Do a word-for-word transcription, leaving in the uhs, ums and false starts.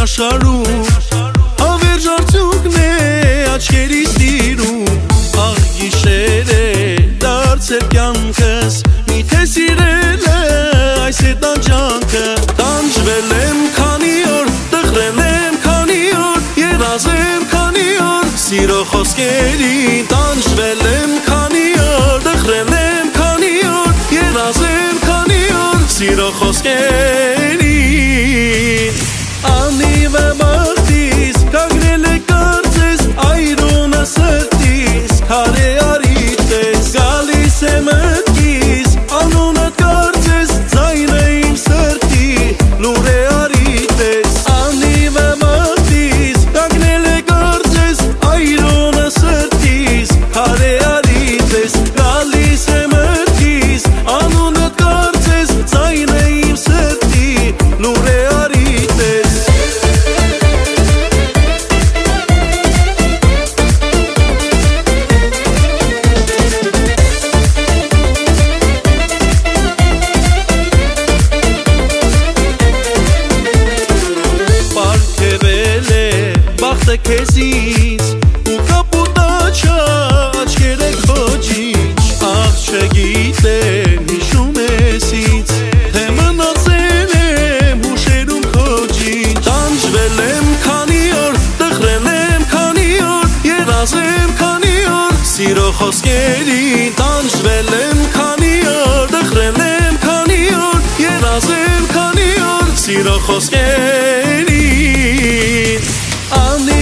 աշխարհում Հավերժ արդյունքն է աչքերիս տիրում Աղ գիշեր է դարձել կյանքս Միթե սիրել է այս է տանջանքը Տանջվել եմ քանի օր, տխրել եմ քանի օր Երազ եմ քանի օր, սիրո խոսքերին Տանջվել եմ քանի օր, տխրել եմ քանի օր Երազ եմ քանի օր, սիրո խոսքերին Անիվ է բաղթիս, կագրել է կարծես Այրոնը սրտիս, քարե արիտես Գալիս է մտքիս, անունըտ կարծես Ձայնը իմ սրտի, լուր է արիտես Անիվ է բաղթիս, կագրել է կարծես Այրոնը սրտիս, քարե արիտես Գալիս է մտքիս, անունըտ կարծես Ձայնը իմ սրտի, լուր է արիտես Քեզից ու կապուտաչա աչքերը քոջիչ Աղ չգիտեմ հիշում ես ինձ թե մնացել եմ հուշերում քոջիչ Տանջվել եմ քանի օր, տխրել եմ քանի օր Երազ եմ քանի օր, սիրո խոսքերին Տանջվել եմ քանի օր, տխրել եմ քանի օր Երազ եմ քանի օր, սիրո խոսքերին